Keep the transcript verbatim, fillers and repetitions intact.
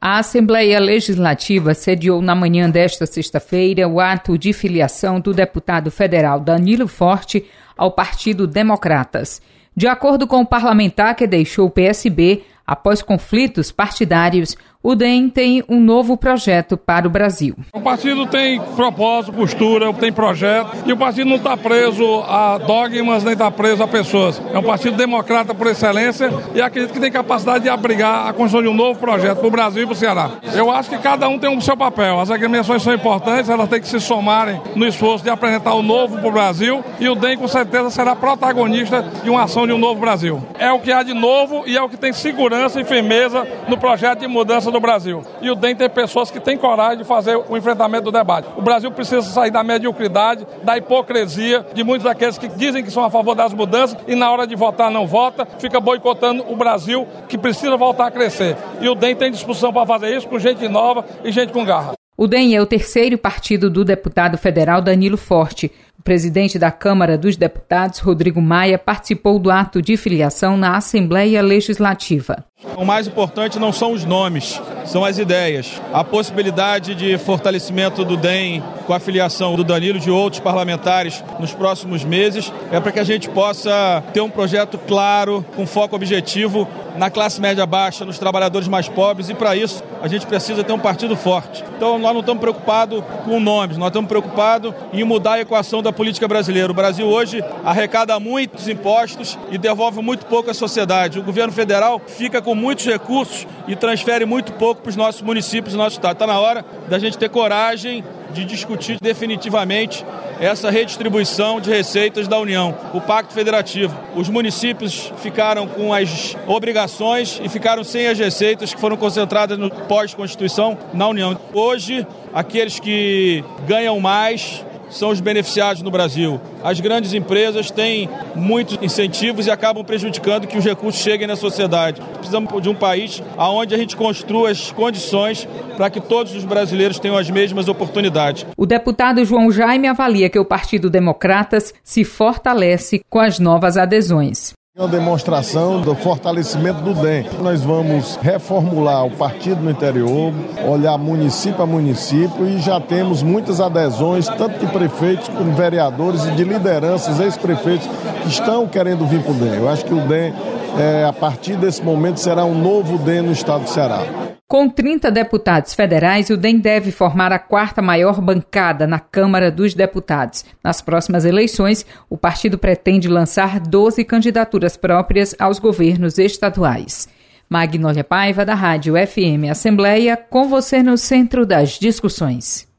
A Assembleia Legislativa sediou na manhã desta sexta-feira o ato de filiação do deputado federal Danilo Forte ao Partido Democratas. De acordo com o parlamentar que deixou o P S B, após conflitos partidários, o D E M tem um novo projeto para o Brasil. O partido tem propósito, postura, tem projeto e o partido não está preso a dogmas nem está preso a pessoas. É um partido democrata por excelência e acredito que tem capacidade de abrigar a construção de um novo projeto para o Brasil e para o Ceará. Eu acho que cada um tem o seu papel. As agremiações são importantes, elas têm que se somarem no esforço de apresentar o novo para o Brasil e o D E M com certeza será protagonista de uma ação de um novo Brasil. É o que há de novo e é o que tem segurança e firmeza no projeto de mudança do Brasil. E o D E M tem pessoas que têm coragem de fazer o enfrentamento do debate. O Brasil precisa sair da mediocridade, da hipocrisia de muitos daqueles que dizem que são a favor das mudanças e na hora de votar não vota, fica boicotando o Brasil que precisa voltar a crescer. E o D E M tem disposição para fazer isso com gente nova e gente com garra. O D E M é o terceiro partido do deputado federal Danilo Forte. O presidente da Câmara dos Deputados, Rodrigo Maia, participou do ato de filiação na Assembleia Legislativa. O mais importante não são os nomes, são as ideias. A possibilidade de fortalecimento do D E M com a filiação do Danilo e de outros parlamentares nos próximos meses é para que a gente possa ter um projeto claro, com foco objetivo na classe média baixa, nos trabalhadores mais pobres, e para isso a gente precisa ter um partido forte. Então nós não estamos preocupados com nomes, nós estamos preocupados em mudar a equação da política brasileira. O Brasil hoje arrecada muitos impostos e devolve muito pouco à sociedade. O governo federal fica com muitos recursos e transfere muito pouco para os nossos municípios e nosso estado. Está na hora da gente ter coragem de discutir definitivamente essa redistribuição de receitas da União, o Pacto Federativo. Os municípios ficaram com as obrigações e ficaram sem as receitas que foram concentradas no pós-Constituição na União. Hoje, aqueles que ganham mais são os beneficiados no Brasil. As grandes empresas têm muitos incentivos e acabam prejudicando que os recursos cheguem na sociedade. Precisamos de um país onde a gente construa as condições para que todos os brasileiros tenham as mesmas oportunidades. O deputado João Jaime avalia que o Partido Democratas se fortalece com as novas adesões. É uma demonstração do fortalecimento do D E M. Nós vamos reformular o partido no interior, olhar município a município e já temos muitas adesões, tanto de prefeitos como vereadores e de lideranças, ex-prefeitos que estão querendo vir para o D E M. Eu acho que o D E M, é, a partir desse momento, será um novo D E M no estado do Ceará. Com trinta deputados federais, o D E M deve formar a quarta maior bancada na Câmara dos Deputados. Nas próximas eleições, o partido pretende lançar doze candidaturas próprias aos governos estaduais. Magnólia Paiva, da Rádio F M Assembleia, com você no centro das discussões.